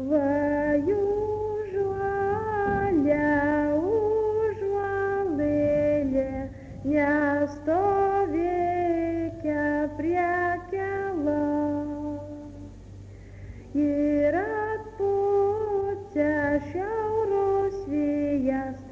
Vajužuolė, užuolėlė, nestovėkia prie kelo. Ir atpučia šiaurus vėjas,